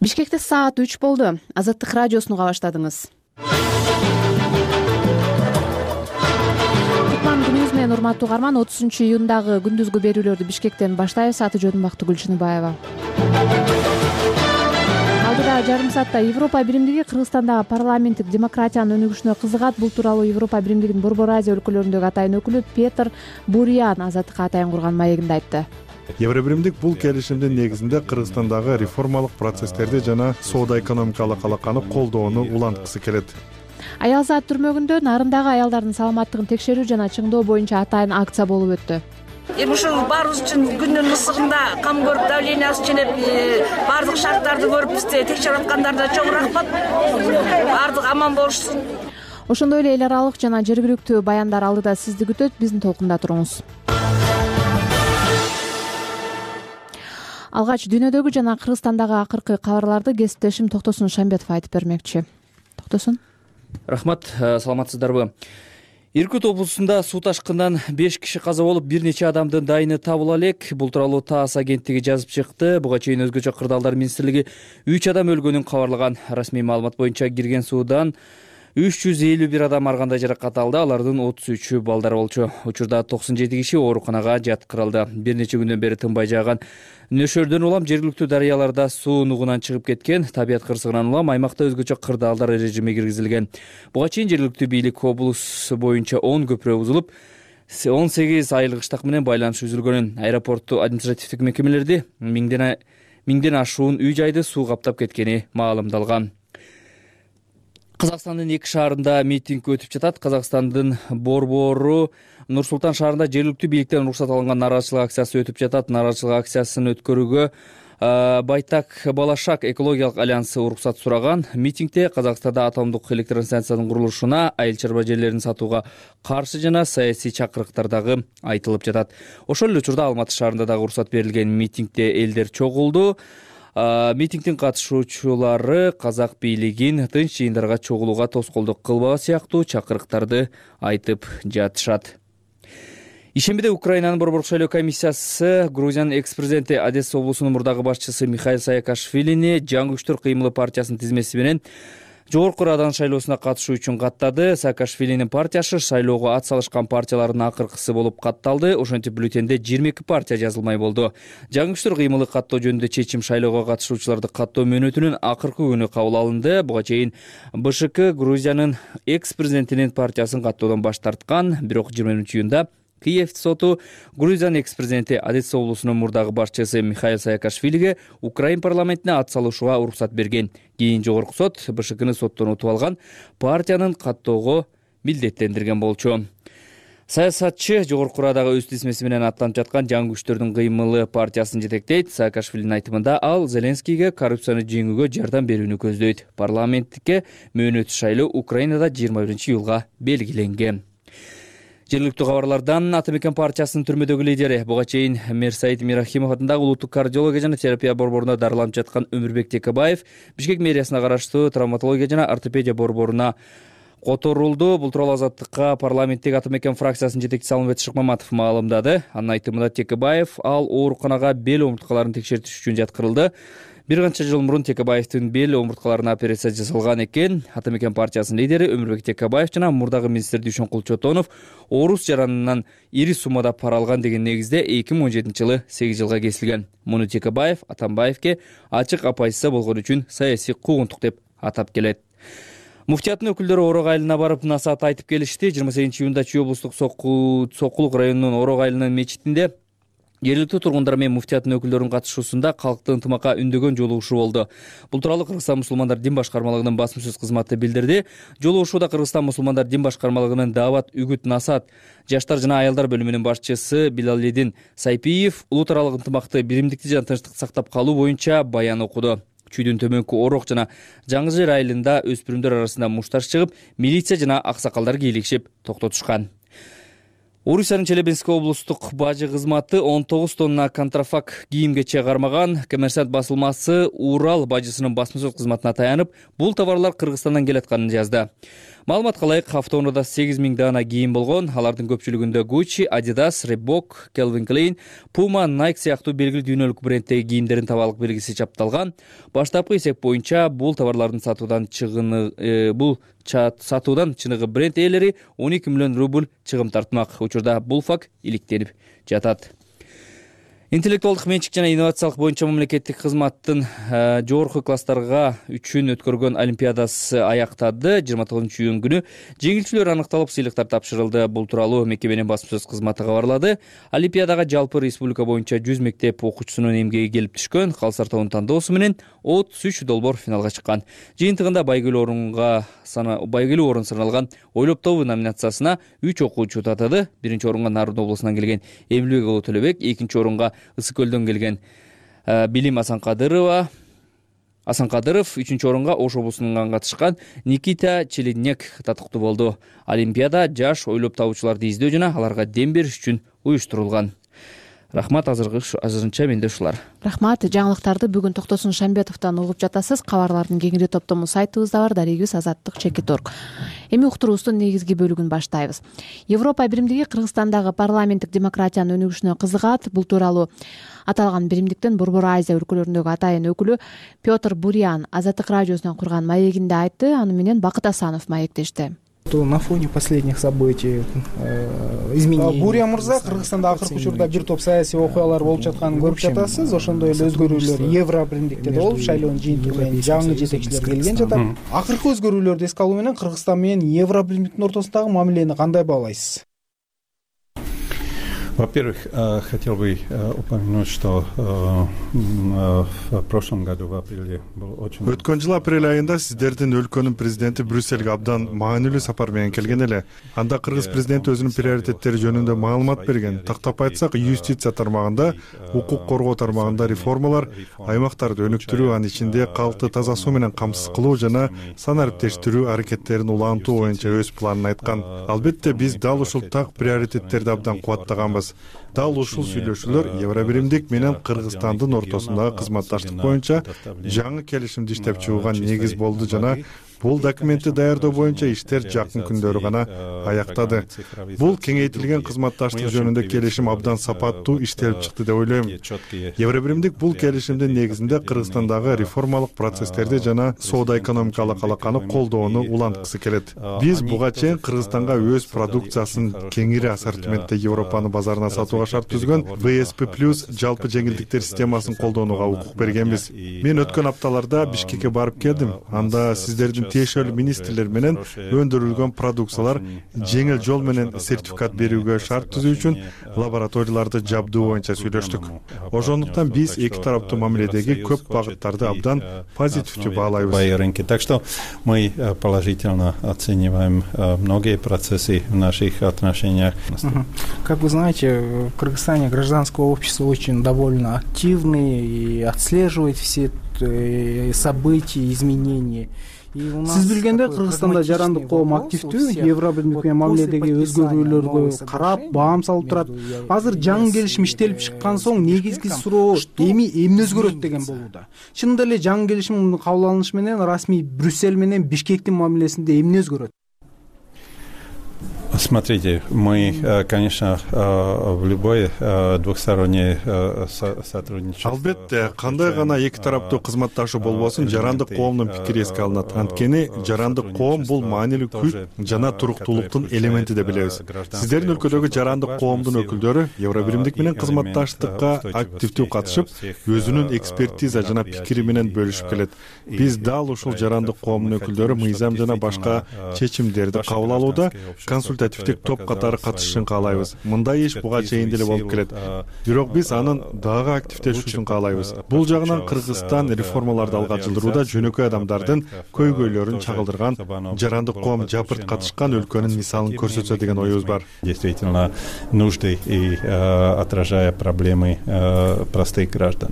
Бишкекте саат 3 болду. Азаттык радиосуну уга баштадыңыз. Кутман күнүңүз менен урматтуу угарман. 30-июндагы күндүзгү берүүлөрдү Бишкектен баштайбыз. Аты жөнүм Бактыгүл Гүлчүнүбаева. Алдыда жарым саатта Европа биримдиги Кыргызстандагы парламенттик демократиянын өнүгүшүнө кызыгат. Бул тууралуу Европа биримдигинин Борбор Азия өлкөлөрүндөгү атайын өкүлү Петр Бурян Азаттыкка атайын курган маегинде айтты. Евробиримдик бул келишимдин негизинде Кыргызстандагы реформалык процесстерди жана соода-экономикалык алаканы колдоону уланткысы келет. Аялзат түрмөгүндө нарындагы аялдардын саламаттыгын текшерүү жана чыңдоо боюнча атайын акция болуп өттү. Ушул баарыбыз үчүн күндүн ысыгында кам көрүп, давлениясы ченеп, баардык шарттарды көрүп бизди текшерип аткандарына чоң рахмат. Баардык аман болушсун. Ошондой эле эл аралык жана жергиликтүү баяндар алдыда сизди күтөт. Биздин толкунда туруңуз. Алгач дүйнөдөгү жана Кыргызстандагы акыркы кабарларды кесиптешим Токтосун Шамбетов айтып бермекчи. Токтосун. Рахмат, саламатсыздарбы? Иркут облусунда суу ташкындан 5 киши каза болуп, бир нече адамдын дайыны табыла элек. Бул тууралуу ТАСС агенттиги жазып чыкты. Буга чейин өзгөчө кырдаалдар министрлиги 3 адам өлгөнүн кабарлаган. Расмий маалымат боюнча кирген суудан 351 адам ар кандай жаракат алды. Алардын 33-ü балдар болчу. Учурда 97 киши ооруканага жаткырылды. Бир нече күндөн бери тынбай жааган нөшөрдөн улам жергиликтүү дарыяларда суу нугунан чыгып кеткен. Табият кырсыгынан улам аймакта өзгөчө кырдаалдар режими киргизилген. Буга чейин жергиликтүү бийлик облус боюнча 10 көпүрө бузулуп, 18 айылык ыштак менен байланыш үзүлгөнүн, аэропортту административдик мекемелерди миңден ашуун үй жайды суу каптап кеткени маалымдалган. Казакстандын 2 шаарында митинг өтүп жатат. Казакстандын борбору Нур Султан шаарында жергиликтүү бийликтен уруксат алынган нааразычылык акциясы өтүп жатат. Нааразычылык акциясын өткөрүүгө Байтак Балашак экологиялык альянсы уруксат сураган. Митингде Казакстанда атомдук электростанциянын курулушуна, айыл чарба жерлерин сатууга каршы жана саясий чакырыктар дагы айтылып жатат. Ошол эле учурда Алматы шаарында дагы уруксат берилген. Митингде элдер чогулду. Митингдин катышуучулары казак бийлигин тынч жыйындарга чогулууга тоскоолдук кылбоо сыяктуу чакырыктарды айтып жатышат. Ишембиде Украинанын борбордук шайлоо комиссиясы Грузиянын экс-президенти Одесса облусунун мурдагы башчысы Михаил Саакашвилини жаңы күчтөр кыймылы партиясынын тизмеси менен Жогорку Радан шайлоосуна катышуу үчүн каттады. Саакашвилинин партиясы шайлоого ат салышкан партиялардын акыркысы болуп катталды. Ошентип бюллетенде 22 партия жазылмай болду. Жаңы күчтөр кыймылы каттоо жөнүндө чечим шайлоого катышуучуларды каттоо мөөнөтүнүн акыркы күнү кабыл алынды. Буга чейин БШК Грузиянын экс-президентинин партиясын каттоодон баш тарткан. Бирок 20-июнда Киев соту Грузиянын экс-президенти Одесса облусунун мурдагы башчысы Михаил Саакашвилиге Украин парламентине ат салышууга уруксат берген. Кийин жогорку сот БШКны соттон утуп алган партиянын каттоого милдеттендирген болчу. Саясатчы Жогорку Радага өз тизмеси менен аттанып жаткан жаңы күчтөрдүн кыймылы партиясын жетектейт. Саакашвилинин айтымында ал Зеленскийге коррупцияны жеңүүгө жардам берүүнү көздөйт. Парламенттикке мөөнөтсүз шайлоо Украинада 21-июлга белгиленген. Жергиликтүү кабарлардан Атамекен партиясынын түрмөдөгү лидери буга чейин Мерсаид Мирахимов атындагы улуттук кардиология жана терапия борборуна дарыланып жаткан Өмүрбек Текебаев Бишкек мэриясына караштуу травматология жана ортопедия борборуна которулду. Бул тууралуу Азаттыкка парламенттеги Атамекен фракциясынын жетекчиси Алмамбет Шыкмаматов маалымдады. Анын айтымында Текебаев ал ооруканага бел омурткаларын текшертиш үчүн жаткырылды. Бир канча жыл мурун Текебаевдин бел омурткаларына операция жасалган экен. Атамекен партиясынын лидери Өмүрбек Текебаев жана мурдагы министр Дүйшөнкул Чотонов орус жаранынан ири суммада пара алган деген негизде 2017-жылы 8 жылга кесилген. Муну Текебаев Атамбаевке ачык апайсызда болгон үчүн саясий куугунтук деп атап келет. Муфтияттын өкүлдөрү Орок айылына барып насаат айтып келишти. 28-июнда Чүй облустук Сокулук районунун Орок айылынын мечитинде жергиликтүү тургундар менен муфтияттын өкүлдөрүнүн катышуусунда калктын ынтымакка үндөгөн жолугушуу болду. Бул тууралуу Кыргызстан мусулмандар дин башкармалыгынын басмасөз кызматы билдирди. Жолугушууда Кыргызстан мусулмандар дин башкармалыгынын Даават Үгүт Насаат жаштар жана аялдар бөлүмүнүн башчысы Билалидин Сайпиев улут аралык ынтымакты, биримдикти жана тынчтыкты сактап калуу боюнча баян окуду. Чүйдүн төмөнкү Орок жана Жаңы Жер айылында өспүрүмдөр арасында мушташ чыгып, милиция жана аксакалдар кийлигишип токтотушкан. Орусиянын Челябинск облустук бажы кызматы 19 тонна контрафакт кийим-кече кармаган. Коммерсант басылмасы Урал бажысынын басма-сөз кызматына таянып, бул товарлар Кыргызстандан келатканын жазды. Маалыматка ылайык, автоунаада 8000 даана кийим болгон. Алардын көпчүлүгүндө Gucci, Adidas, Reebok, Calvin Klein, Puma, Nike сыяктуу белгилүү дүйнөлүк брендтеги кийимдердин табалык белгиси чапталган. Баштапкы эсеп боюнча бул товарлардын сатуудан чыныгы бренд ээлери 12 миллион рубль чыгым тартмак. Учурда бул факт иликтелип жатат. Интеллектуалдык менчик жана инновациялык боюнча мамлекеттик кызматтын жогорку класстарга үчүн өткөргөн олимпиадасы аяктады. 29-июнь күнү жеңилчилер аныкталып, сыйлыктар тапшырылды. Бул тууралуу мекеменин басма-сөз кызматы кабарлады. Олимпиадага жалпы республика боюнча 100 мектеп окуучусунун эмгеги келип түшкөн. Калсартоонун тандоосу менен 33 долбоор финалга чыккан. Жыйынтыгында байгелүү орун саналган Ойлоп тобу номинациясына 3 окуучу татады. Биринчи орунга Нарын облусунан келген Эмилбек уулу Төлөбек, экинчи орунга Ысык көлдөн келген Билим Асанкадыров, үчүнчү орунга Ош облусунан катышкан Никита Челедняк татыктуу болду. Олимпиада жаш ойлоп табуучуларды издөө жана аларга дем бериш үчүн уюштурулган. Рахмат, азырынча менде ушулар. Рахмат. Жаңылыктарды бүгүн Токтосун Шамбетовдон угуп жатасыз. Кабарлардын кеңири топтому сайтыбызда бар, дарегибиз Азаттык.org. Эми уктуруубуздун негизги бөлүгүн баштайбыз. Европа биримдиги Кыргызстандагы парламенттик демократиянын өнүгүшүнө кызыгат. Бул тууралуу аталган биримдиктин Борбор Азия өлкөлөрүндөгү атайын өкүлү Петр Бурян Азаттык радиосунан курган маегинде айтты. Аны менен Бакыт Асанов маектешти. На фоне последних событий изменений. Буря мырза, Кыргызстанда акыркы учурда бир топ саясий окуялар болуп жатканын көрүп жатасыз. Ошондой эле өзгөрүүлөр Евро биримдикте болуп, шайлоонун жыйынтыгы менен жаңы жетекчилер келген жатат. Акыркы өзгөрүүлөрдү эске алуу менен Кыргызстан менен Евро биримдиктин ортосундагы мамилени кандай баалайсыз? Во-первых, хотел бы упомянуть, что в прошлом году в апреле был очень... Өткөн жыл апрель айында сиздердин өлкөнүн президенти Брюссельге абдан маанилүү сапар менен келген эле. Анда кыргыз президенти өзүнүн приоритеттери жөнүндө маалымат берген. Тактап айтсак, юстиция тармагында, укук коргоо тармагында реформалар, аймактарды өнүктүрүү, анын ичинде калкты таза суу менен камсыз кылуу жана санариптештирүү аракеттерин улантуу боюнча өз планын айткан. Албетте биз дал ушул так приоритеттерди абдан кубаттаганбыз. Дал ушул сүйлөшүүлөр Евробиримдик менен Кыргызстандын ортосундагы кызматташтык боюнча жаңы келишимди иштеп чыгууга негиз болду жана бул документти даярдоо боюнча иштер жакын күндөрү гана аяктады. Бул кеңейтилген кызматташтык жөнүндө келишим абдан сапаттуу иштелип чыкты деп ойлойм. Евробиримдик бул келишимдин негизинде Кыргызстандагы реформалык процесстерди жана соода-экономикалык алаканы колдоону уланткысы келет. Биз буга чейин Кыргызстанга өз продукциясын кеңири ассортиментте Европанын базарына сатууга шарт түзгөн ВСП+ жалпы жеңилдиктер системасын колдонууга укук бергенбиз. Мен өткөн апталарда Бишкекке барып келдим. Анда сиздердин тиешелүү министрлер менен өндүрүлгөн продукциялар жеңил жол менен сертификат берүүгө шарт түзүү үчүн лабораторияларды жабдуу боюнча сүйлөштүк. Ошондуктан биз эки тараптуу мамиледеги көп багыттарды абдан позитивдүү баалайбыз. Так что мы положительно оцениваем многие процессы в наших отношениях. Как вы знаете, в Кыргызстане гражданское общество очень довольно активное и отслеживает все события, изменения. Сиз билгендей, Кыргызстанда жарандык коом активдүү, Евробиримдик менен мамиледеги өзгөрүүлөргө карап, баам салып турат. Азыр жаңы келишим иштелип чыккан соң негизги суроо эмне өзгөрөт деген болууда. Чынында эле жаңы келишим кабыл алынышы менен расмий Брюссель менен Бишкектин мамилесинде эмне өзгөрөт? Смотрите, мы, конечно, в любое двухстороннее сотрудничество. Албетте, кандай гана эки тараптуу кызматташуу болбосун, жарандык коомдун пикири эске алынат. Анткени жарандык коом бул маанилүү күч жана туруктуулуктун элементи деп билебиз. Сиздердин өлкөдөгү жарандык коомдун өкүлдөрү Евробиримдик менен кызматташтыкка активдүү катышып, өзүнүн экспертиза жана пикири менен бөлүшүп келет. Биз дал ушул жарандык коомдун өкүлдөрү мыйзам жана башка чечимдерди кабыл алууда консультативдик топ катары катышышын каалайбыз. Мындай иш буга чейин деле болуп келет. Бирок биз анын дагы активдешүүсүн каалайбыз. Бул жагынан Кыргызстан реформаларды алга жылдырууда жөнөкөй адамдардын көйгөйлөрүн чагылдырган, жарандык коом жапырт катышкан өлкөнүн мисалын көрсөтсө деген оюбуз бар. Действительно нужды и отражая проблемы простых граждан.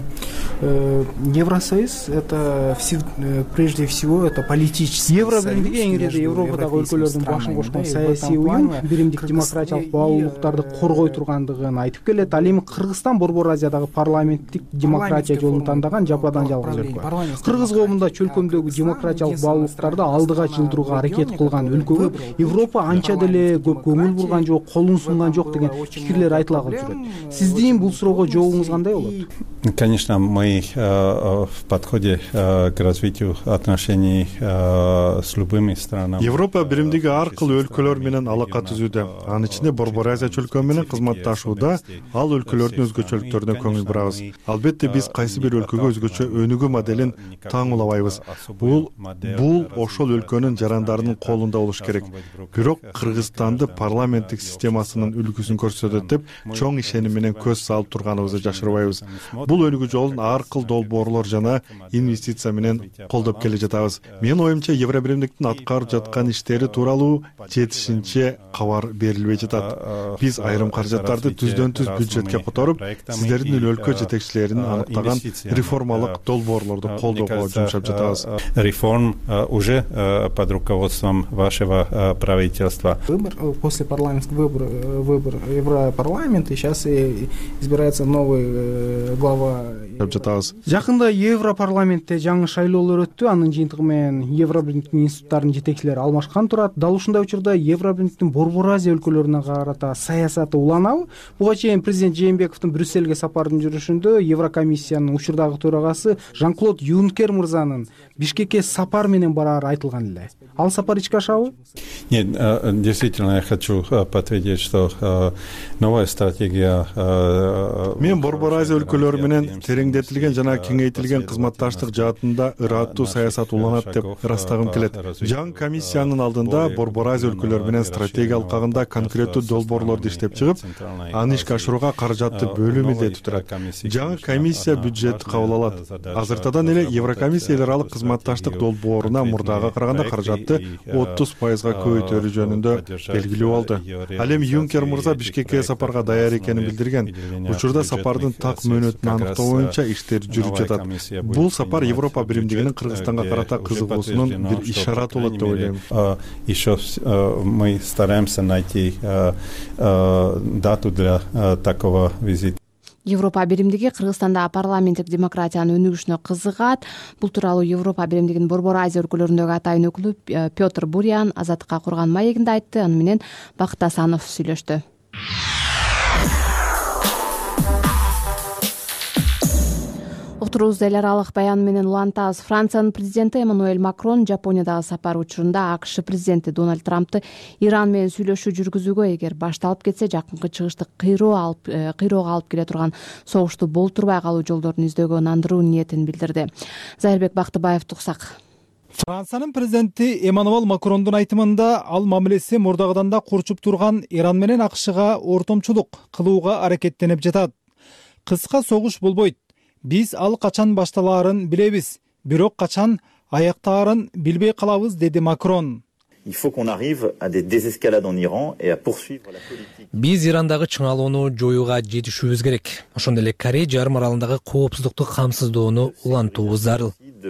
Евросоюз это прежде всего это политический. Евробиримдик эң ири Европадагы өлкөлөрдүн башын кошкон саясий саясий уюм биримдик демократиялык баалуулуктарды коргой тургандыгын айтып келет. Ал эми Кыргызстан Борбор Азиядагы парламенттик демократия жолун тандаган жападан жалгыз өлкө. Кыргыз коомунда чөлкөмдөгү демократиялык баалуулуктарды алдыга жылдырууга аракет кылган өлкөгө Европа анча деле көп көңүл бурган жок, колун сунган жок деген пикирлер айтыла калып жүрөт. Сиздин бул суроого жообуңуз кандай болот? Конечно, мы в подходе к развитию отношений с любыми странами. Европа биримдиги ар кыл өлкөлөр менен алака түзүүдө. Анын ичинде Борбор Азия чөлкөмү менен кызматташууда ал өлкөлөрдүн өзгөчөлүктөрүнө көңүл бурабыз. Албетте биз кайсы бир өлкөгө өзгөчө өнүгүү моделин таңуулабайбыз. Бул ошол өлкөнүн жарандарынын колунда болуш керек. Бирок Кыргызстанды парламенттик системасынын үлгүсүн көрсөтөт деп чоң ишеним менен көз салып турганыбызды жашырбайбыз. Бул өнүгүү жолун ар кыл долбоорлор жана инвестиция менен колдоп келе жатабыз. Менин оюмча Евробиримдиктин аткарып жаткан иштери тууралуу жетишинче кабар берилбей жатат. Биз айрым каражаттарды түздөн-түз бюджетке которуп, сиздердин өлкө жетекчилеринин аныктаган реформалык долбоорлорду колдоого жумшап жатабыз. Реформ уже под руководством вашего правительства. После парламентского выбора Европарламента сейчас избирается новый глава. Жакында Европарламентте жаңы шайлоолор өттү. Анын жыйынтыгы менен Евробиримдиктин институттарынын жетекчилери алмашкан турат. Дал ушундай учурда Евробиримдиктин Борбор Азия өлкөлөрүнө карата саясаты уланабы? Буга чейин президент Жээнбековдун Брюссельге сапардын жүрүшүндө Еврокомиссиянын учурдагы төрагасы Жан-Клод Юнкер мырзанын Бишкекке сапар менен барары айтылган эле. Ал сапар ичке ашабы? Нет, действительно, я хочу подтвердить, что новая стратегия. Мен Борбор Азия өлкөлөрү менен тереңдетилген жана кеңейтилген кызматташтык жаатында ыраттуу саясат уланат деп ырастагым келет. Жаңы комиссиянын алдында Борбор Азия өлкөлөрү менен стратегия алкагында конкреттүү долбоорлорду иштеп чыгып, аны ишке ашырууга каражатты бөлүү милдети турат. Жаңы комиссия бюджетти кабыл алат. Азыртадан эле Еврокомиссия эл аралык кызматташтык долбооруна мурдага караганда каражатты 30% көбөйтөрүү жөнүндө белгилүү болду. Ал эми Юнкер мырза Бишкекке сапарга даяр экенин билдирген. Учурда сапардын так мөөнөтүн аныктоо боюнча иштер жүрүп жатат. Бул сапар Европа биримдигинин Кыргызстанга карата кызыгуусунун бир ишараты болот деп ойлойм. Еще мы стараемся найти дату для такого визита. Европа биримдиги Кыргызстанда парламенттик демократиянын өнүгүшүнө кызыгат. Бул тууралуу Европа биримдигинин Борбор Азия өлкөлөрүндөгү атайын өкүлү Петр Бурян Азаттыкка курган маегинде айтты. Аны менен Бакыт Асанов сүйлөштү. Уктуруубузду эл аралык баян менен улантабыз. Франциянын президенти Эммануэль Макрон Жапониядагы сапары учурунда АКШ президенти Дональд Трампты Иран менен сүйлөшүү жүргүзүүгө эгер башталып кетсе жакынкы чыгышты кыйроого алып келе турган согушту болтурбай калуу жолдорун издөөгө ынандыруу ниетин билдирди. Зайырбек Бактыбаев туксак. Франциянын президенти Эммануэль Макрондун айтымында ал мамилеси мурдагыдан да курчуп турган Иран менен АКШга ортомчулук кылууга аракеттенип жатат. Кыска согуш болбойт. Биз ал качан башталаарын билебиз, бирок качан аяктаарын билбей калабыз, деди Макрон. Биз Ирандагы чыңалууну жоюуга жетишүүбүз керек. Ошондой эле Корей жарым аралындагы коопсуздукту камсыздоону улантуубуз зарыл.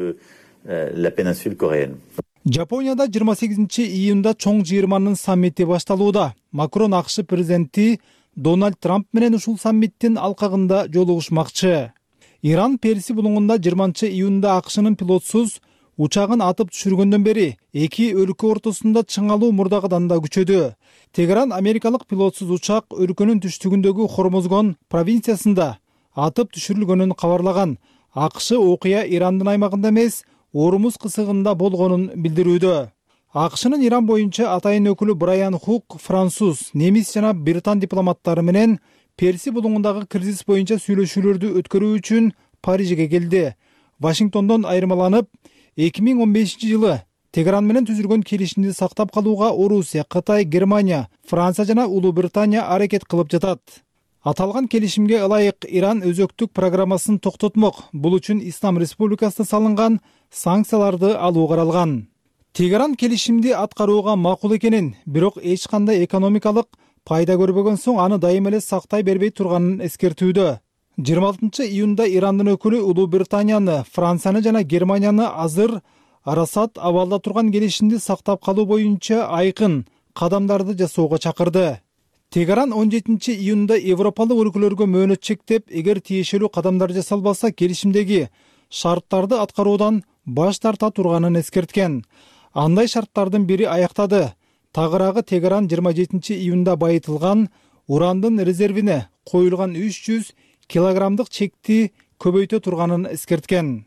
Жапонияда 28-июнда чоң жыйырманын саммити башталууда. Макрон АКШ президенти Дональд Трамп менен ушул саммиттин алкагында жолугушмакчы. Иран Перси булуңунда 20-июнда АКШнын пилотсуз учагын атып түшүргөндөн бери эки өлкө ортосунда чыңалуу мурдагыдан да күчөдү. Тегеран америкалык пилотсуз учак өлкөнүн түштүгүндөгү Хормозгон провинциясында атып түшүрүлгөнүн кабарлаган. АКШ окуя Ирандын аймагында эмес, Ормуз кысыгында болгонун билдирүүдө. АКШнын Иран боюнча атайын өкүлү Брайан Хук француз, немис жана британ дипломаттары менен Перси булуңундагы кризис боюнча сүйлөшүүлөрдү өткөрүү үчүн Парижге келди. Вашингтондон айырмаланып, 2015-жылы Тегеран менен түзүлгөн келишимди сактап калууга Орусия, Кытай, Германия, Франция жана Улуу Британия аракет кылып жатат. Аталган келишимге ылайык Иран өзөктүк программасын токтотмок. Бул үчүн Ислам Республикасына салынган санкцияларды алуу каралган. Тегеран келишимди аткарууга макул экенин, бирок эч кандай экономикалык пайда көрбөгөн соң аны дайым эле сактай бербей турганын эскертүүдө. 26-июнда Ирандын өкүлү Улуу Британияны, Францияны жана Германияны азыр арасат абалда турган келишимди сактап калуу боюнча айкын кадамдарды жасоого чакырды. Тегеран 17-июнда европалык өлкөлөргө мөөнөт чектеп, эгер тиешелүү кадамдар жасалбаса, келишимдеги шарттарды аткаруудан баш тарта турганын эскерткен. Андай шарттардын бири аяктады. Тагыраагы Тегеран 27-июнда байытылган урандын резервине коюлган 300 килограммдык чекти көбөйтө турганын эскерткен.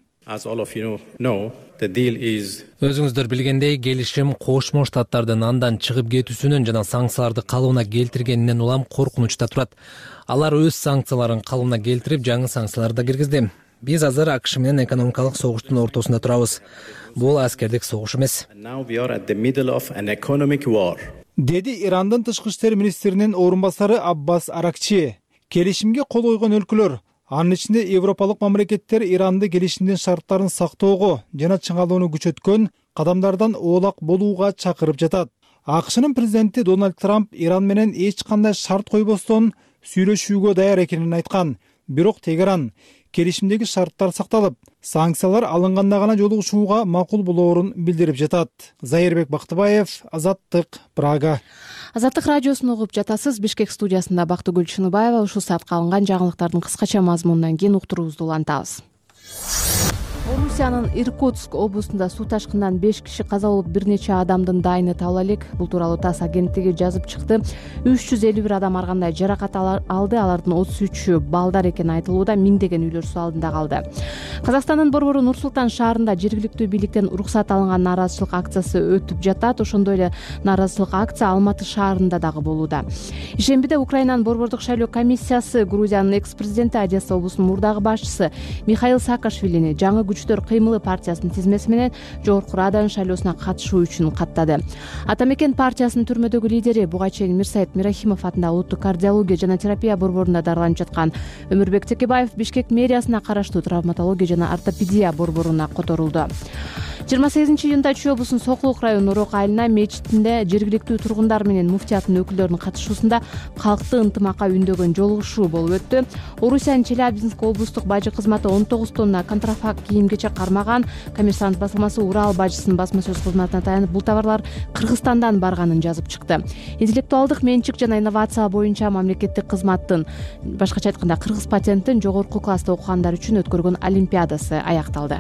Өзүңүздөр билгендей, келишим Кошмо Штаттардын андан чыгып кетүүсүнөн жана санкцияларды калыбына келтиргенинен улам коркунучта турат. Алар өз санкцияларын калыбына келтирип, жаңы санкцияларды да киргизди. Биз азыр АКШ менен экономикалык согуштун ортосунда турабыз. Бул аскердик согуш эмес. Деди Ирандын тышкы иштер министринин орун басары Аббас Аракчи. Келишимге кол койгон өлкөлөр, анын ичинде европалык мамлекеттер Иранды келишимдин шарттарын сактоого жана чыңалууну күчөткөн кадамдардан оолак болууга чакырып жатат. АКШнын президенти Дональд Трамп Иран менен эч кандай шарт койбостон сүйлөшүүгө даяр экенин айткан. Бирок Тегеран келишимдеги шарттар сакталып, санкциялар алынганда гана жолугушууга макул болоорун билдирип жатат. Зайырбек Бактыбаев, Азаттык, Прага. Азаттык радиосун угуп жатасыз. Бишкек студиясында Бактыгүл Чыныбаева. Ушул саатка алынган жаңылыктардын кыскача мазмунунан кийин уктуруубузду улантабыз. Орусиянын Иркутск областында суу ташкынынан 5 киши каза болуп, бир нече адамдын дайыны табыла элек. Бул тууралуу ТАСС агенттиги жазып чыкты. 351 адам ар кандай жаракат алды. Алардын 33-ü балдар экени айтылууда. Миңдеген үйлөр суу алдында калды. Казакстандын борбору Нур-Султан шаарында жергиликтүү бийликтен уруксат алынган нааразычылык акциясы өтүп жатат. Ошондой эле нааразычылык акция Алматы шаарында дагы болууда. Ишембиде Украинанын борбордук шайлоо комиссиясы Грузиянын экс-президенти, Одесса облусунун мурдагы башчысы Михаил Саакашвилини жаңы күчтөр кыймылы партиясынын тизмеси менен Жогорку Радан шайлоосуна катышуу үчүн каттады. Атамекен партиясынын түрмөдөгү лидери буга чейин Мирсаит Мирахимов атындагы улуттук кардиология жана терапия борборунда дарыланып жаткан Өмүрбек Текебаев Бишкек мэриясына караштуу травматология жана ортопедия борборуна которулду. 28-июнда Чүй облусунун Сокулук районунун Урок айылына мечитинде жергиликтүү тургундар менен муфтияттын өкүлдөрүнүн катышуусунда калкты ынтымакка үндөгөн жолугушуу болуп өттү. Орусиянын Челябинск облустук бажы кызматы 19 тонна контрафакт кийим-кечек кармаган. Коммерсант басылмасы Урал бажысынын басма сөз кызматына таянып, бул товарлар Кыргызстандан барганын жазып чыкты. Интеллектуалдык менчик жана инновация боюнча мамлекеттик кызматтын, башкача айтканда кыргыз патенттин жогорку класста окугандар үчүн өткөргөн олимпиадасы аякталды.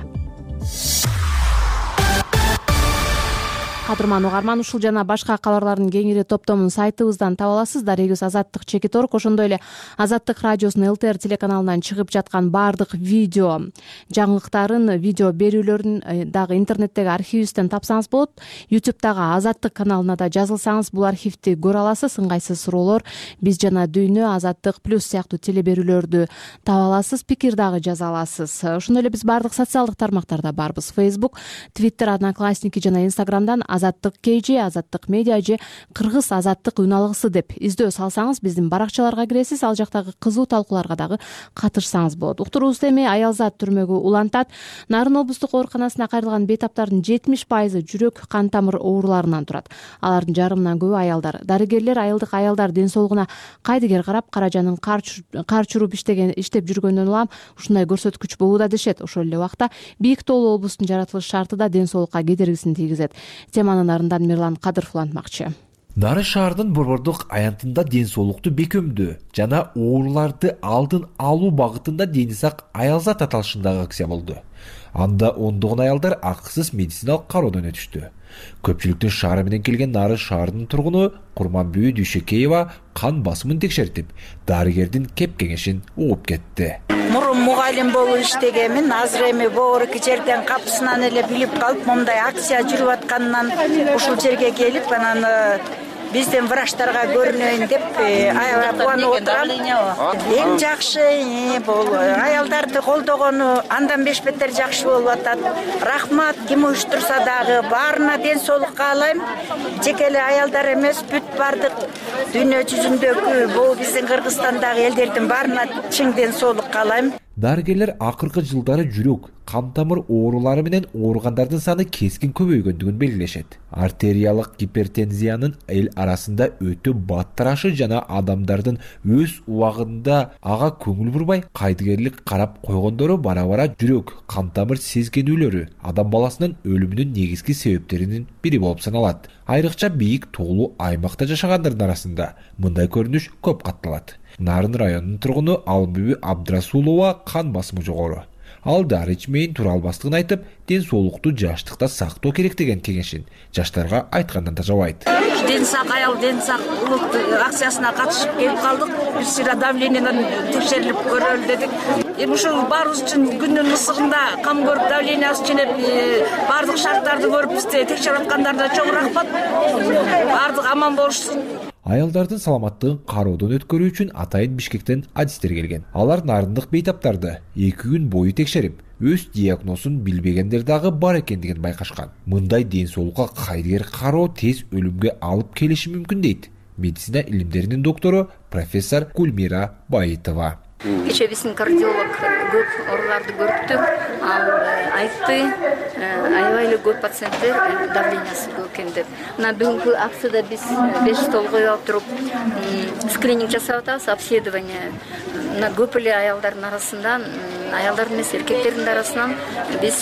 Кадырман угарман, ушул жана башка кабарлардын кеңири топтомун сайтыбыздан таба аласыз. Дарегүз Азаттык Чекиторг, ошондой эле Азаттык радиосунун ЛТР телеканалынан чыгып жаткан баардык видео жаңылыктарын, видео берүүлөрүн дагы интернеттеги архивибизден тапсаңыз болот. YouTube'дагы Азаттык каналына да жазылсаңыз бул архивди көрө аласыз. Ыңгайсыз суроолор, биз жана дүйнө, Азаттык плюс сыяктуу телеберүүлөрдү таба аласыз, пикир дагы жаза аласыз. Ошондой эле биз баардык социалдык тармактарда барбыз. Facebook, Twitter, Одноклассники жана Instagram'дан Азаттык KG, Азаттык Медиа же Кыргыз Азаттык үн алгысы деп издөө салсаңыз биздин баракчаларга киресиз. Ал жактагы кызуу талкууларга дагы катышсаңыз болот. Уктуруубузду эми Аялзат түрмөгү улантат. Нарын облустук ооруканасына кайрылган бейтаптардын 70% жүрөк кан тамыр ооруларынан турат. Алардын жарымынан көбү аялдар. Дарыгерлер айылдык аялдар ден соолугуна кайдыгер карап, каражанын кар чуруп иштеп жүргөндөн улам ушундай көрсөткүч болууда дешет. Ошол эле убакта бийик тоолуу облустун жаратылыш шарты да ден соолукка кедергисин тийгизет. Теманын арындан Мирлан Кадыров улантмакчы. Нарын шаарынын борбордук аянтында ден соолукту бекемдөө жана ооруларды алдын алуу багытында Дени сак Аялзат аталышындагы акция болду. Анда ондогон аялдар акысыз медициналык кароодон өтүштү. Көпчүлүктүн шаары менен келген Нарын шаарынын тургуну Курманбүй Дүйшөкеева кан басымын текшертип, дарыгердин кеп кеңешин угуп кетти. Мурун мугалим болуп иштегенмин, азыр эми боорукы жерден капысынан эле билип калып, мындай акция жүрүп атканынан ушул жерге келип, анан биздин врачтарга көрүнөйүн деп аябай кубанып отурам. Эң жакшы бул аялдарды колдогону андан бешбеттер жакшы болуп атат. Рахмат, ким уюштурса дагы баарына ден соолук каалайм. Жеке эле аялдар эмес, бүт бардык дүйнө жүзүндөгү бул биздин Кыргызстандагы элдердин баарына чың ден соолук каалайм. Дарыгерлер акыркы жылдары жүрөк, кан тамыр оорулары менен ооругандардын саны кескин көбөйгөндүгүн белгилешет. Артериялык гипертензиянын эл арасында өтө баттырашы жана адамдардын өз убагында ага көңүл бурбай кайдыгерлик карап койгондору бара-бара жүрөк, кан тамыр сезгенүүлөрү адам баласынын өлүмүнүн негизги себептеринин бири болуп саналат. Айрыкча бийик тоолуу аймакта жашагандардын арасында мындай көрүнүш көп катталат. Нарын районунун тургуну Албүбү Абдрасулова кан басымы жогору. Ал дары ичмейин тура албастыгын айтып, ден соолукту жаштыкта сактоо керек деген кеңешин жаштарга айткандан тажабайт. Ден сак аял, ден сак улут акциясына катышып келип калдык. Бир сыйра давлениеден текшерилип көрөлү дедик. Эми ушул баарыбыз үчүн күндүн ысыгында кам көрүп, давлениясы ченеп, баардык шарттарды көрүп бизди текшерип аткандарына чоң рахмат. Баардык аман болушсун. Аялдардын саламаттыгын кароодон өткөрүү үчүн атайын Бишкектен адистер келген. Алар нарындык бейтаптарды 2 күн бою текшерип, өз диагнозун билбегендер дагы бар экендигин байкашкан. Мындай ден соолукка кайдыгер кароо тез өлүмгө алып келиши мүмкүн дейт медицина илимдеринин доктору профессор Гульмира Баитова. Кече биздин кардиолог көп ооруларды көрүптү. Ал айтты, аябай эле көп пациенттер давлениясы көп экен деп. Мына бүгүнкү акцияда биз 5 стол коюп алып туруп скрининг жасап атабыз, обследование. Мына көп эле аялдардын арасында, аялдардын эмес, эркектердин арасынан биз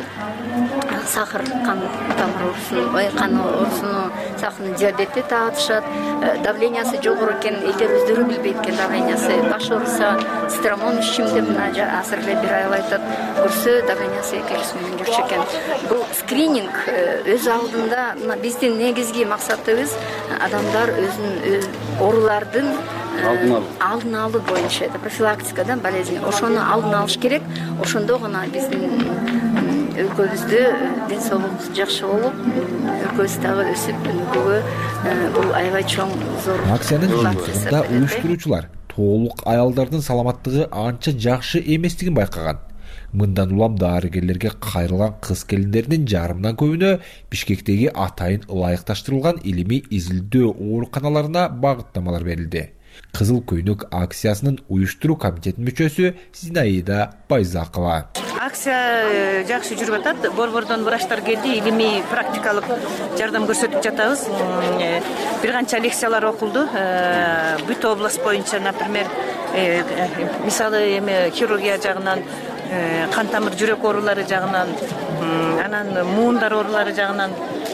сахар, кан тамыр оорусуну, сахарный диабетти таатышат, давлениясы жогору экен, элдер өздөрү билбейт экен давлениясы. Баш ооруса стромон ичим деп азыр эле бир айыл айтат, көрсө давлениясы 200 менен жүрчү экен. Бул скрининг өз алдында биздин негизги максатыбыз адамдар өзүнүн оорулардын алдын алуу боюнча, профилактикадан болезнь. Ошону алдын алыш керек. Ошондо гана биздин өлкөбүздө ден соолук жакшы болуп, өлкөбүз дагы өсүп, өлкөгө бул аябай чоң зор. Акциянын жыйынтыгында уюштуруучулар тоолук аялдардын саламаттыгы анча жакшы эместигин байкаган. Мындан улам дарыгерлерге кайрылган кыз келиндердин жарымынан көбүнө Бишкектеги атайын ылайыкташтырылган илимий изилдөө ооруканаларына багыттамалар берилди. Кызыл көйнөк акциясынын уюштуруу комитетинин мүчөсү Зинаида Байзакова. Акция жакшы жүрүп атат. Борбордон врачтар келди, илимий практикалык жардам көрсөтүп жатабыз. Бир канча лекциялар окулду. Бүт область боюнча, например, мисалы эми хирургия жагынан, кан тамыр жүрөк оорулары жагынан, анан муундар оорулары жагынан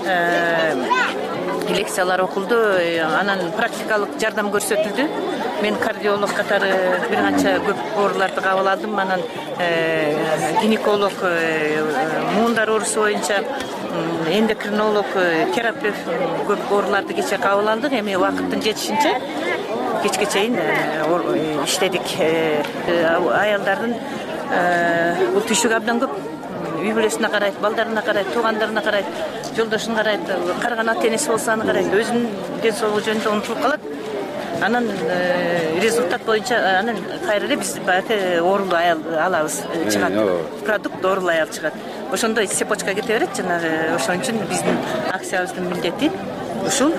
лекциялар окулду, анан практикалык жардам көрсөтүлдү. Мен кардиолог катары бир канча көп ооруларды кабыл алдым. Анан гинеколог муундар оорусу боюнча, эндокринолог, терапевт көп ооруларды кече кабыл алдык. Эми убакыттын жетишинче кечке чейин иштедик. Аялдардын бул түйшүгү абдан көп. Үй бүлөсүнө карайт, балдарына карайт, туугандарына карайт, жолдошун карайт, карыган ата энеси болсо аны карайт, өзүнүн ден соолугу жөнүндө унутулуп калат. Анан результат боюнча анан кайра эле биз баягы оорулуу аял алабыз, чыгат. Продукт оорулуу аял чыгат. Ошондо цепочка кете берет. Жанагы ошон үчүн биздин акциябыздын милдети ушул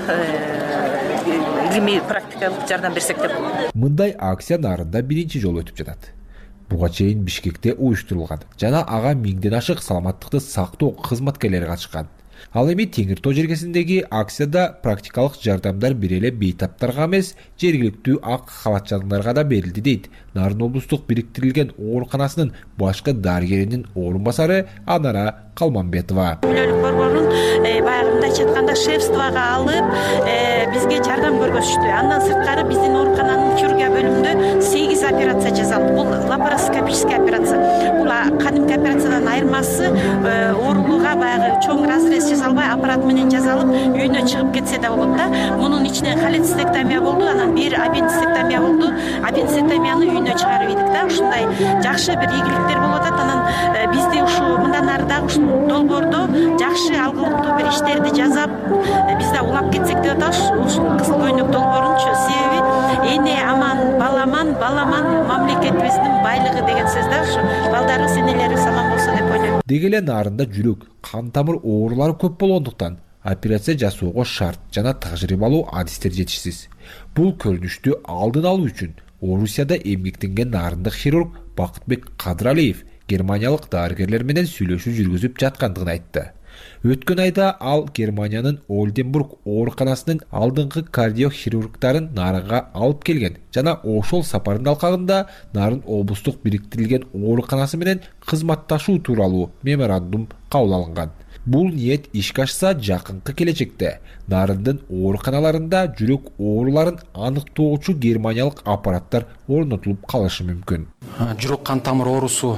илимий практикалык жардам берсек деп. Мындай акция нарында биринчи жолу өтүп жатат. Буга чейин Бишкекте уюштурулган жана ага 1000ден ашык саламаттыкты сактоо кызматкерлери катышкан. Ал эми Теңир Тоо жергесиндеги акцияда практикалык жардамдар бир эле бейтаптарга эмес, жергиликтүү ак халатчандарга да берилди дейт Нарын облустук бириктирилген ооруканасынын башкы дарыгеринин орун басары Анара Калманбетова. Өлөлүк борборун баягы мындайча айтканда шефствого алып, бизге жардам көргөзүштү. Андан сырткары биздин оорукананын хирургия бөлүмүндө 8 операция жасалды. Бул лапароскопический операция. Бул кадимки операциядан айырмасы оорулууга баягы чоң разрез жасалбай, аппарат менен жасалып, үйүнө чыгып кетсе да болот да. Мунун ичинен холецистектомия болду, анан бир аппендицектомия болду. Аппендицектомияны үйүнө чыгарып ийдик да. Ушундай жакшы бир ийгиликтер болуп атат. Анан бизди ушу мындан ары дагы ушул долбоордо жакшы алгылыктуу бир иштерди жасап, биз да улап кетсек деп атабыз. Ушул кызыл көйнөк долбоорунчу себеби эне аман, баламан мамлекетибиздин байлыгы деген сөз да. Ушу балдарыбыз, энелерибиз аман болсо деп ойлойм. Деги эле нарында жүрөк, кан тамыр оорулары көп болгондуктан операция жасоого шарт жана тажрыйбалуу адистер жетишсиз. Бул көрүнүштү алдын алуу үчүн Орусияда эмгектенген нарындык хирург Бакытбек Кадыралиев германиялык дарыгерлер менен сүйлөшүү жүргүзүп жаткандыгын айтты. Өткөн айда ал Германиянын Ольденбург ооруканасынын алдыңкы кардиохирургдарын нарынга алып келген жана ошол сапардын алкагында Нарын облустук бириктирилген ооруканасы менен кызматташуу тууралуу меморандум кабыл алынган. Бул ниет ишке ашса, жакынкы келечекте Нарындын ооруканаларында жүрөк ооруларын аныктоочу германиялык аппараттар орнотулуп калышы мүмкүн. Жүрөк кан тамыр оорусу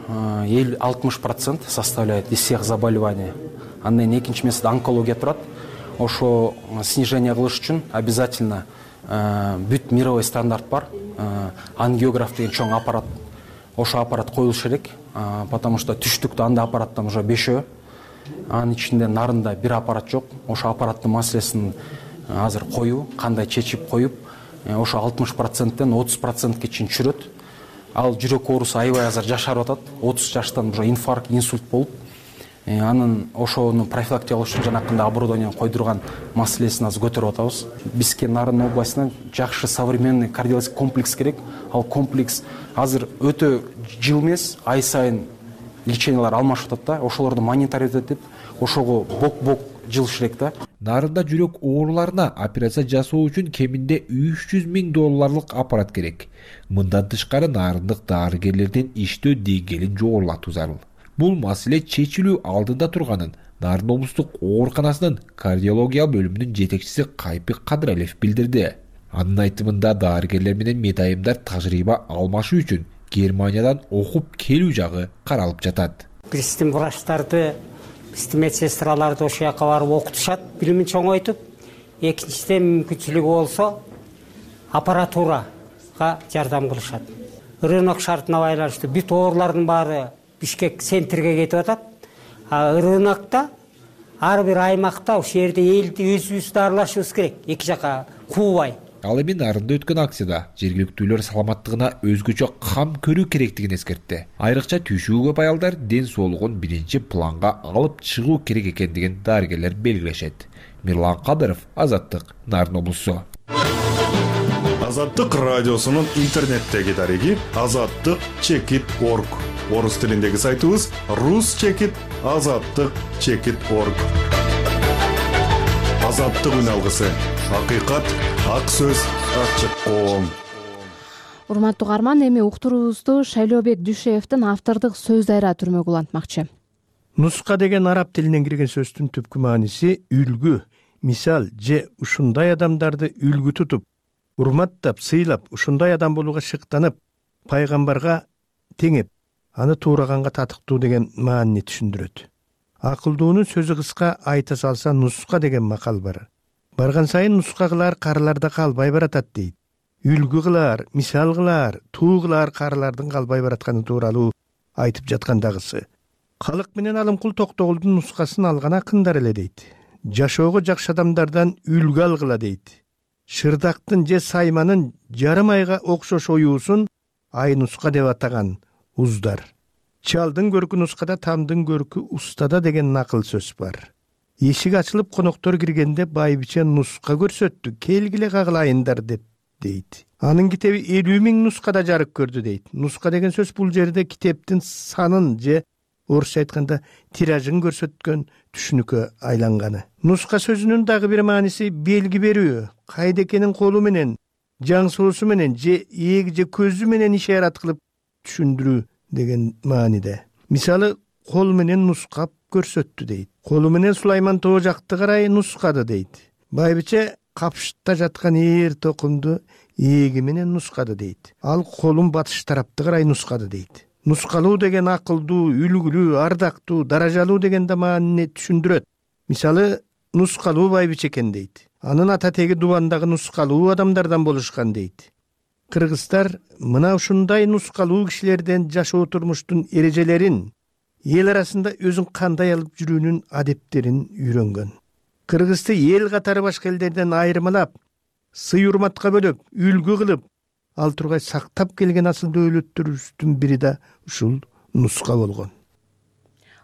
60% составляет из всех заболеваний. Андан экинчи месте онкология турат. Ошо снижение кылыш үчүн обязательно бүт мировой стандарт бар. Ангиограф деген чоң аппарат. Ошо аппарат коюлуш керек, потому что түштүктө анда аппараттан уже 5. Анын ичинде нарында бир аппарат жок. Ошо аппараттын маселесин азыр коюу, кандай чечип коюп, ошо 60%тен 30%ке чейин чүрөт. Ал жүрөк оорусу аябай азыр жашарып атат. 30 жаштан уже инфаркт, инсульт болуп, анын ошону профилактика кылыш үчүн жанакындай оборудование койдурган маселесин азыр көтөрүп атабыз. Бизге Нарын областына жакшы современный кардиологический комплекс керек. Ал комплекс азыр өтө жыл эмес, ай сайын лечениялар алмашып атат да. Ошолорду мониторить этип, ошого бок-бок жылыш керек да. Нарында жүрөк ооруларына операция жасоо үчүн кеминде $300,000 аппарат керек. Мындан тышкары нарындык дарыгерлердин иштөө деңгээлин жогорулатуу зарыл. Бул маселе чечилүү алдында турганын Нарын облустук ооруканасынын кардиология бөлүмүнүн жетекчиси Кайпы Кадыралиев билдирди. Анын айтымында дарыгерлер менен медайымдар тажрыйба алмашуу үчүн Германиядан окуп келүү жагы каралып жатат. Биздин врачтарды, биздин медсестраларды ошол жака барып окутушат, билимин чоңойтуп, экинчиден мүмкүнчүлүгү болсо аппаратурага жардам кылышат. Рынок шартына байланыштуу бүт оорулардын баары Бишкек центрге кетип атат. Рынокто ар бир аймакта ошол жерде элди өзүбүз дарылашыбыз керек, эки жака куубай. Ал эми Нарында өткөн акцияда жергиликтүүлөр саламаттыгына өзгөчө кам көрүү керектигин эскертти. Айрыкча түйшүгү көп аялдар ден соолугун биринчи планга алып чыгуу керек экендигин дарыгерлер белгилешет. Мирлан Кадыров, Азаттык, Нарын облусу. Азаттык радиосунун интернеттеги дареги azattik.org. Орус тилиндеги сайтыбыз rus.azattik.org. Азаттык үн алгысы. Акыйкат, ак сөз, ачык коом. Урматтуу угарман, эми уктуруубузду Шайлообек Дүйшеевдин автордук сөз дайра түрмөгү улантмакчы. Нуска деген араб тилинен кирген сөздүн түпкү мааниси үлгү, мисал же ушундай адамдарды үлгү тутуп, урматтап, сыйлап, ушундай адам болууга шыктанып, пайгамбарга теңеп, аны туураганга татыктуу деген маанини түшүндүрөт. Акылдуунун сөзү кыска, айта салса нуска деген макал бар. Барган сайын нуска кылар карыларда калбай баратат дейт. Үлгү кылар, мисал кылар, туу кылар карылардын калбай баратканы тууралуу айтып жаткандагысы. Калык менен Алымкул Токтогулдун нускасын алган акындар эле дейт. Жашоого жакшы адамдардан үлгү алгыла дейт. Шырдактын же сайманын жарым айга окшош оюусун ай нуска деп атаган уздар. Чалдын көркү нускада, тамдын көркү устада деген накыл сөз бар. Эшик ачылып коноктор киргенде байбиче нуска көрсөттү, келгиле кагылайындар деп дейт. Анын китеби 50,000 нускада жарык көрдү дейт. Нуска деген сөз бул жерде китептин санын же орусча айтканда тиражын көрсөткөн түшүнүккө айланганы. Нуска сөзүнүн дагы бир мааниси белги берүү, кайдекенин колу менен, жаңсоосу менен же ээги же көзү менен ишарат кылып түшүндүрүү деген мааниде. Мисалы, кол менен нускап көрсөттү дейт. Колу менен Сулайман тоо жакты карай нускады дейт. Байбиче капшытта жаткан ээр токумду ээги менен нускады дейт. Ал колун батыш тарапты карай нускады дейт. Нускалуу деген акылдуу, үлгүлүү, ардактуу, даражалуу деген да маанини түшүндүрөт. Мисалы, нускалуу байбиче экен дейт. Анын ата теги Дубандагы нускалуу адамдардан болушкан дейт. Кыргыздар мына ушундай нускалуу кишилерден жашоо турмуштун эрежелерин, эл арасында өзүн кандай алып жүрүүнүн адептерин үйрөнгөн. Кыргызды эл катары башка элдерден айырмалап, сый урматка бөлөп, үлгү кылып, ал тургай сактап келген асыл дөөлөттөрүбүздүн бири да ушул нуска болгон.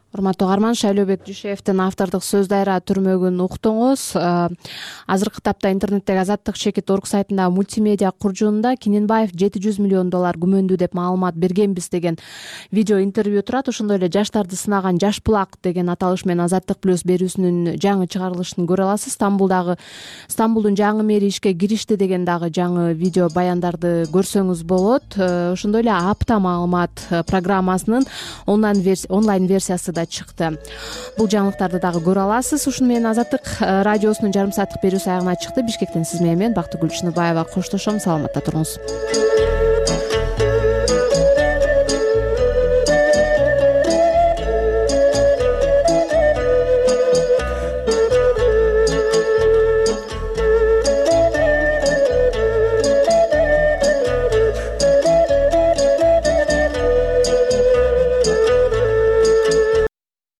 урматтуу угарман, Шайлообек Дүйшеевдин автордук сөз дайра түрмөгүн уктуңуз. Азыркы тапта интернеттеги Азаттык Чекит.org сайтындагы мультимедиа куржунунда Кененбаев $700 миллион күмөндүү деп маалымат бергенбиз деген видео интервью турат. Ошондой эле жаштарды сынаган Жаш булак деген аталыш менен Азаттык плюс берүүсүнүн жаңы чыгарылышын көрө аласыз. Стамбулдун жаңы мэри ишке киришти деген дагы жаңы видео баяндарды көрсөңүз болот. Ошондой эле апта маалымат программасынын онлайн версиясы чыкты. Бул жаңылыктарды дагы көрө аласыз. Ушуну менен Азаттык радиосунун жарым сааттык берүүсү аягына чыкты. Бишкектен сиз менен Бактыгүл Чыныбаева коштошом. Саламатта туруңуз.